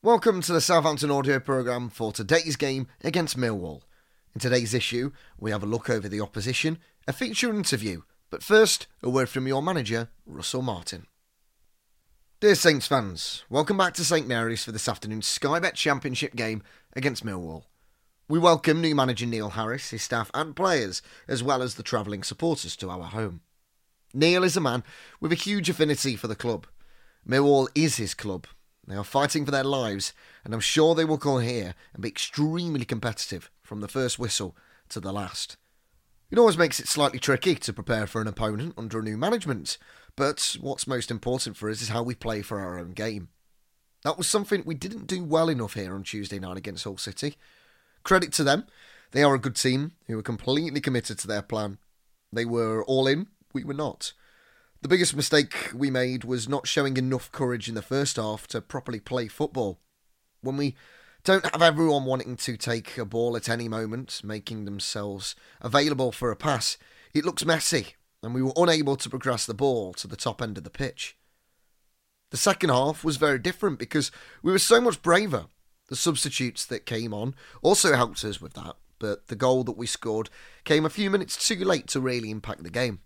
Welcome to the Southampton audio programme for today's game against Millwall. In today's issue, we have a look over the opposition, a feature interview, but first, a word from your manager, Russell Martin. Dear Saints fans, welcome back to St Mary's for this afternoon's Sky Bet Championship game against Millwall. We welcome new manager Neil Harris, his staff and players, as well as the travelling supporters to our home. Neil is a man with a huge affinity for the club. Millwall is his club. They are fighting for their lives, and I'm sure they will come here and be extremely competitive from the first whistle to the last. It always makes it slightly tricky to prepare for an opponent under a new management, but what's most important for us is how we play for our own game. That was something we didn't do well enough here on Tuesday night against Hull City. Credit to them, they are a good team who were completely committed to their plan. They were all in, we were not. The biggest mistake we made was not showing enough courage in the first half to properly play football. When we don't have everyone wanting to take a ball at any moment, making themselves available for a pass, it looks messy, and we were unable to progress the ball to the top end of the pitch. The second half was very different because we were so much braver. The substitutes that came on also helped us with that, but the goal that we scored came a few minutes too late to really impact the game.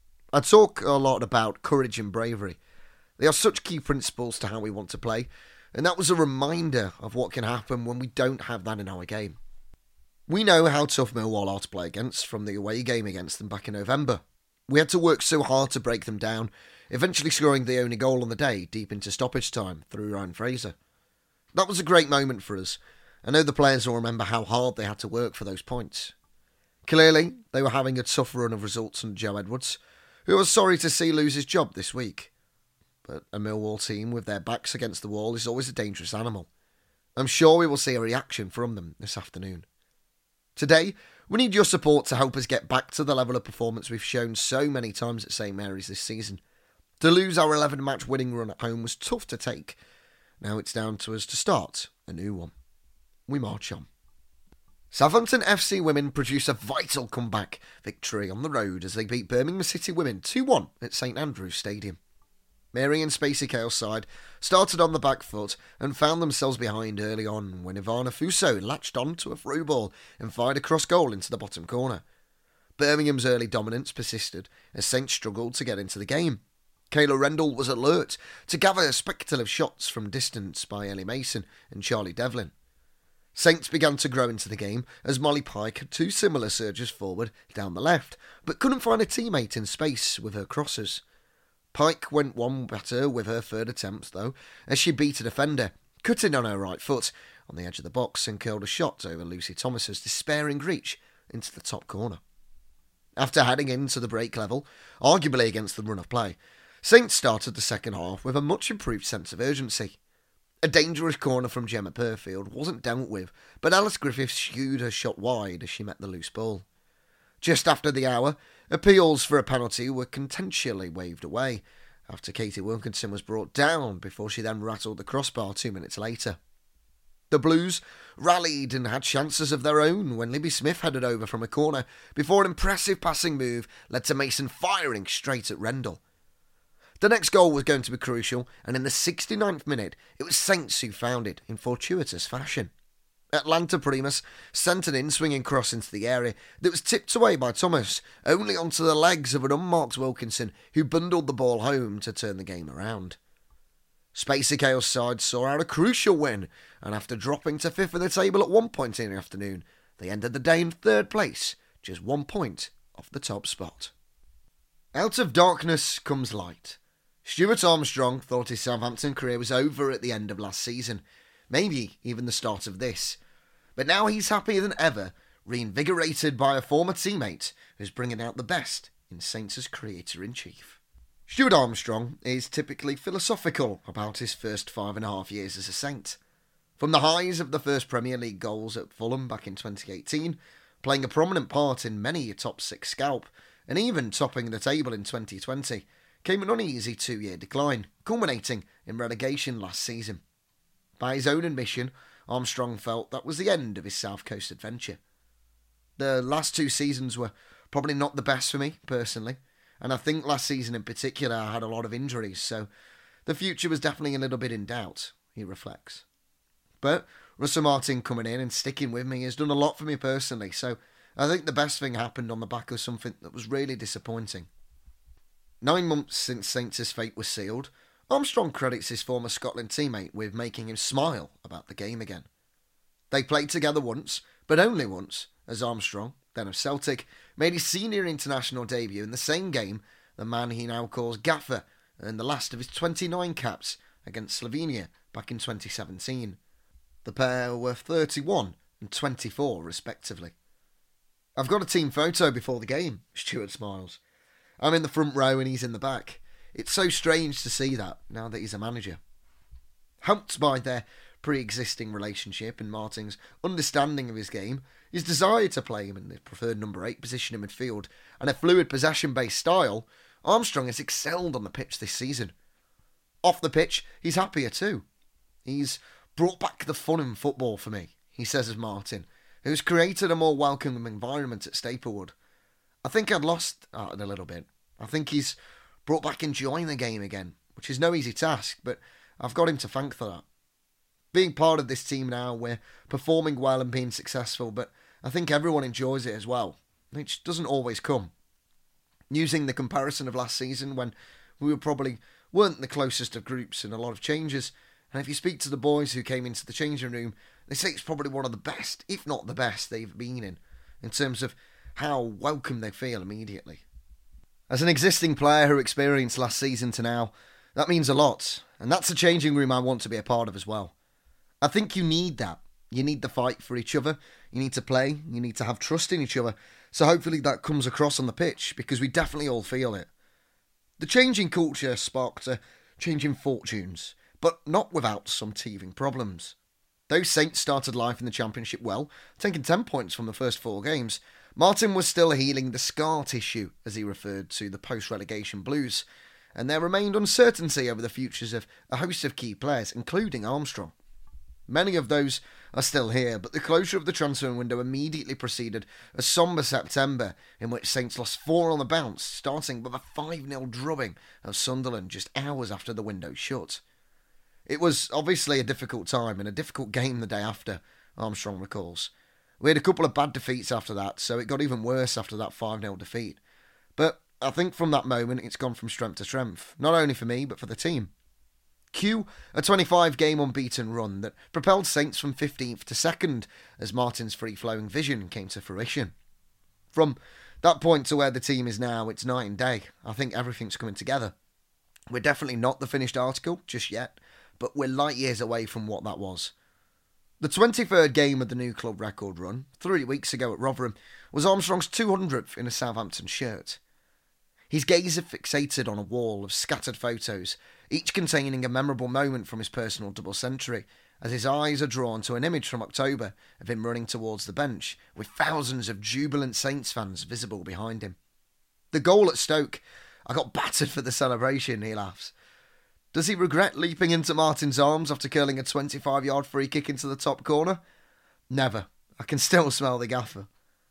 I talk a lot about courage and bravery. They are such key principles to how we want to play, and that was a reminder of what can happen when we don't have that in our game. We know how tough Millwall are to play against from the away game against them back in November. We had to work so hard to break them down, eventually scoring the only goal on the day deep into stoppage time through Ryan Fraser. That was a great moment for us. I know the players will remember how hard they had to work for those points. Clearly, they were having a tough run of results under Joe Edwards, who was sorry to see lose his job this week. But a Millwall team with their backs against the wall is always a dangerous animal. I'm sure we will see a reaction from them this afternoon. Today, we need your support to help us get back to the level of performance we've shown so many times at St Mary's this season. To lose our 11-match winning run at home was tough to take. Now it's down to us to start a new one. We march on. Southampton FC women produce a vital comeback victory on the road as they beat Birmingham City women 2-1 at St Andrews Stadium. Mary and Spacey Kale's side started on the back foot and found themselves behind early on when Ivana Fuso latched on to a through ball and fired a cross goal into the bottom corner. Birmingham's early dominance persisted as Saints struggled to get into the game. Kayla Rendell was alert to gather speculative shots from distance by Ellie Mason and Charlie Devlin. Saints began to grow into the game as Molly Pike had two similar surges forward down the left, but couldn't find a teammate in space with her crosses. Pike went one better with her third attempt though, as she beat a defender, cutting on her right foot on the edge of the box and curled a shot over Lucy Thomas's despairing reach into the top corner. After heading into the break level, arguably against the run of play, Saints started the second half with a much improved sense of urgency. A dangerous corner from Gemma Purfield wasn't dealt with, but Alice Griffiths skewed her shot wide as she met the loose ball. Just after the hour, appeals for a penalty were contentiously waved away, after Katie Wilkinson was brought down before she then rattled the crossbar 2 minutes later. The Blues rallied and had chances of their own when Libby Smith headed over from a corner before an impressive passing move led to Mason firing straight at Rendell. The next goal was going to be crucial, and in the 69th minute, it was Saints who found it in fortuitous fashion. Atlanta Primus sent an in-swinging cross into the area that was tipped away by Thomas, only onto the legs of an unmarked Wilkinson, who bundled the ball home to turn the game around. Spacey Kale's side saw out a crucial win, and after dropping to fifth of the table at one point in the afternoon, they ended the day in third place, just 1 point off the top spot. Out of darkness comes light. Stuart Armstrong thought his Southampton career was over at the end of last season, maybe even the start of this. But now he's happier than ever, reinvigorated by a former teammate who's bringing out the best in Saints' creator-in-chief. Stuart Armstrong is typically philosophical about his first 5.5 years as a Saint. From the highs of the first Premier League goals at Fulham back in 2018, playing a prominent part in many a top 6 scalp, and even topping the table in 2020, came an uneasy 2-year decline, culminating in relegation last season. By his own admission, Armstrong felt that was the end of his South Coast adventure. The last 2 seasons were probably not the best for me, personally, and I think last season in particular I had a lot of injuries, so the future was definitely a little bit in doubt, he reflects. But Russell Martin coming in and sticking with me has done a lot for me personally, so I think the best thing happened on the back of something that was really disappointing. 9 months since Saints' fate was sealed, Armstrong credits his former Scotland teammate with making him smile about the game again. They played together once, but only once, as Armstrong, then of Celtic, made his senior international debut in the same game the man he now calls Gaffer earned the last of his 29 caps against Slovenia back in 2017. The pair were 31 and 24 respectively. "I've got a team photo before the game," Stuart smiles. "I'm in the front row and he's in the back. It's so strange to see that, now that he's a manager." Helped by their pre-existing relationship and Martin's understanding of his game, his desire to play him in the preferred number 8 position in midfield, and a fluid possession-based style, Armstrong has excelled on the pitch this season. Off the pitch, he's happier too. "He's brought back the fun in football for me," he says of Martin, who's created a more welcoming environment at Staplewood. "I think I'd lost that a little bit. I think he's brought back enjoying the game again, which is no easy task, but I've got him to thank for that. Being part of this team now, we're performing well and being successful, but I think everyone enjoys it as well, which doesn't always come. Using the comparison of last season, when we weren't the closest of groups and a lot of changes, and if you speak to the boys who came into the changing room, they say it's probably one of the best, if not the best, they've been in terms of how welcome they feel immediately. As an existing player who experienced last season to now, that means a lot, and that's a changing room I want to be a part of as well. I think you need that. You need the fight for each other, you need to play, you need to have trust in each other, so hopefully that comes across on the pitch, because we definitely all feel it. The changing culture sparked a change in fortunes, but not without some teething problems. Though Saints started life in the Championship well, taking 10 points from the first 4 games, Martin was still healing the scar tissue, as he referred to the post-relegation blues, and there remained uncertainty over the futures of a host of key players, including Armstrong. Many of those are still here, but the closure of the transfer window immediately preceded a sombre September in which Saints lost 4 on the bounce, starting with a 5-0 drubbing of Sunderland just hours after the window shut. It was obviously a difficult time and a difficult game the day after, Armstrong recalls. We had a couple of bad defeats after that, so it got even worse after that 5-0 defeat. But I think from that moment it's gone from strength to strength, not only for me but for the team. Cue a 25-game unbeaten run that propelled Saints from 15th to 2nd as Martin's free-flowing vision came to fruition. From that point to where the team is now, it's night and day. I think everything's coming together. We're definitely not the finished article just yet, but we're light years away from what that was. The 23rd game of the new club record run, 3 weeks ago at Rotherham, was Armstrong's 200th in a Southampton shirt. His gaze had fixated on a wall of scattered photos, each containing a memorable moment from his personal double century, as his eyes are drawn to an image from October of him running towards the bench, with thousands of jubilant Saints fans visible behind him. The goal at Stoke, I got battered for the celebration, he laughs. Does he regret leaping into Martin's arms after curling a 25-yard free kick into the top corner? Never. I can still smell the gaffer.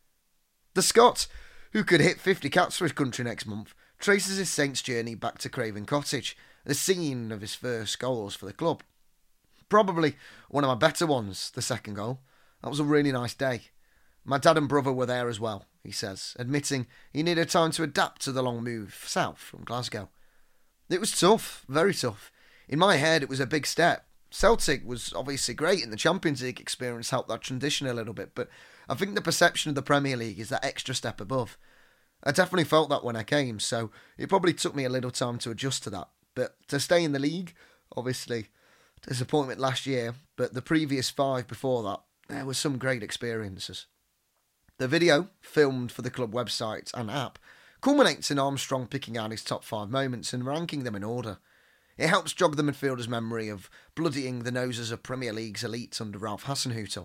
The Scot, who could hit 50 caps for his country next month, traces his Saints journey back to Craven Cottage, the scene of his first goals for the club. Probably one of my better ones, the second goal. That was a really nice day. My dad and brother were there as well, he says, admitting he needed time to adapt to the long move south from Glasgow. It was tough, very tough. In my head, it was a big step. Celtic was obviously great, and the Champions League experience helped that transition a little bit, but I think the perception of the Premier League is that extra step above. I definitely felt that when I came, so it probably took me a little time to adjust to that. But to stay in the league, obviously, disappointment last year, but the previous 5 before that, there were some great experiences. The video, filmed for the club website and app, culminates in Armstrong picking out his top 5 moments and ranking them in order. It helps jog the midfielder's memory of bloodying the noses of Premier League's elite under Ralph Hasenhüttl.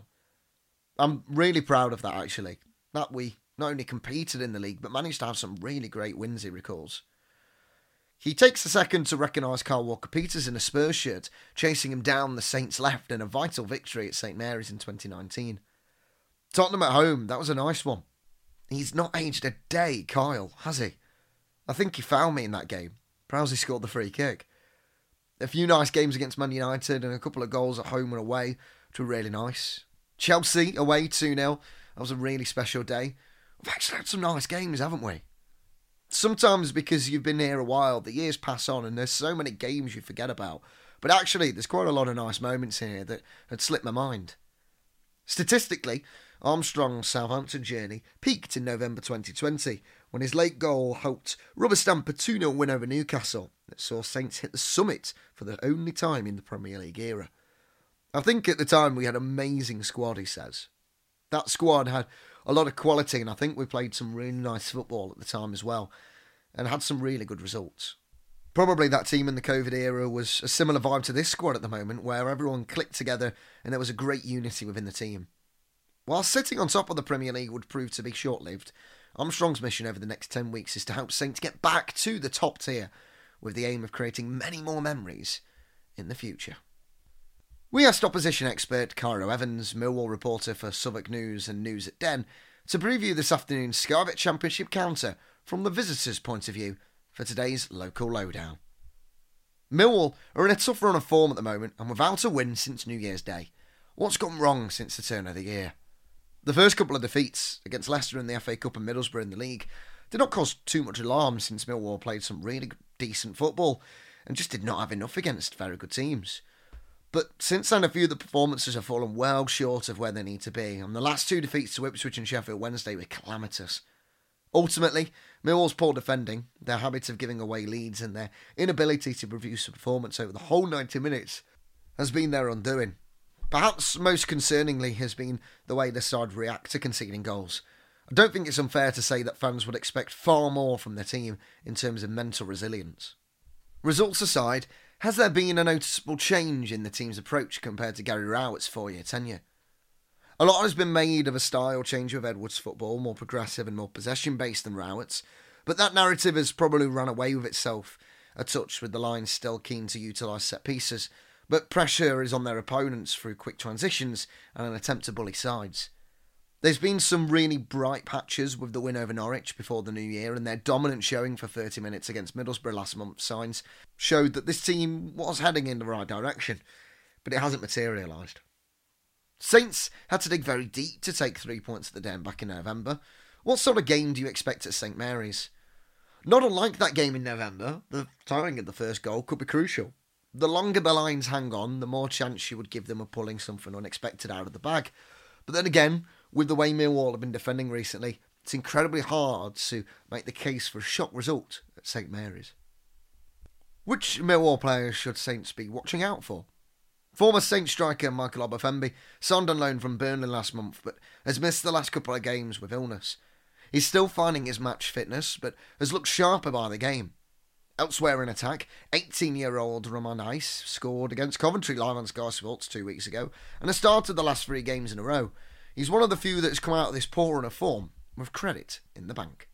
I'm really proud of that, actually, that we not only competed in the league but managed to have some really great wins, he recalls. He takes a second to recognise Kyle Walker-Peters in a Spurs shirt, chasing him down the Saints' left in a vital victory at St Mary's in 2019. Tottenham at home, that was a nice one. He's not aged a day, Kyle, has he? I think he found me in that game. Prowsey scored the free kick. A few nice games against Man United and a couple of goals at home and away, which were really nice. Chelsea away 2-0. That was a really special day. We've actually had some nice games, haven't we? Sometimes because you've been here a while, the years pass on and there's so many games you forget about. But actually, there's quite a lot of nice moments here that had slipped my mind. Statistically, Armstrong's Southampton journey peaked in November 2020 when his late goal helped rubber stamp a 2-0 win over Newcastle that saw Saints hit the summit for the only time in the Premier League era. I think at the time we had an amazing squad, he says. That squad had a lot of quality and I think we played some really nice football at the time as well and had some really good results. Probably that team in the COVID era was a similar vibe to this squad at the moment where everyone clicked together and there was a great unity within the team. While sitting on top of the Premier League would prove to be short-lived, Armstrong's mission over the next 10 weeks is to help Saints get back to the top tier with the aim of creating many more memories in the future. We asked opposition expert Cairo Evans, Millwall reporter for Southwark News and News at Den, to preview this afternoon's Sky Bet Championship counter from the visitors' point of view for today's local lowdown. Millwall are in a tough run of form at the moment and without a win since New Year's Day. What's gone wrong since the turn of the year? The first couple of defeats against Leicester in the FA Cup and Middlesbrough in the league did not cause too much alarm since Millwall played some really decent football and just did not have enough against very good teams. But since then, a few of the performances have fallen well short of where they need to be, and the last two defeats to Ipswich and Sheffield Wednesday were calamitous. Ultimately, Millwall's poor defending, their habit of giving away leads and their inability to produce a performance over the whole 90 minutes has been their undoing. Perhaps most concerningly has been the way the side react to conceding goals. I don't think it's unfair to say that fans would expect far more from their team in terms of mental resilience. Results aside, has there been a noticeable change in the team's approach compared to Gary Rowett's 4-year tenure? A lot has been made of a style change with Edwards' football, more progressive and more possession-based than Rowett's, but that narrative has probably run away with itself a touch with the Lions still keen to utilise set pieces, but pressure is on their opponents through quick transitions and an attempt to bully sides. There's been some really bright patches with the win over Norwich before the new year, and their dominant showing for 30 minutes against Middlesbrough last month showed that this team was heading in the right direction, but it hasn't materialised. Saints had to dig very deep to take 3 points at the Den back in November. What sort of game do you expect at St Mary's? Not unlike that game in November, the timing of the first goal could be crucial. The longer the Lions hang on, the more chance you would give them of pulling something unexpected out of the bag. But then again, with the way Millwall have been defending recently, it's incredibly hard to make the case for a shock result at St Mary's. Which Millwall players should Saints be watching out for? Former Saints striker Michael Obafembi signed on loan from Burnley last month but has missed the last couple of games with illness. He's still finding his match fitness but has looked sharper by the game. Elsewhere in attack, 18-year-old Roman Ice scored against Coventry live on Sky Sports 2 weeks ago and has started the last 3 games in a row. He's one of the few that has come out of this poor run of form with credit in the bank.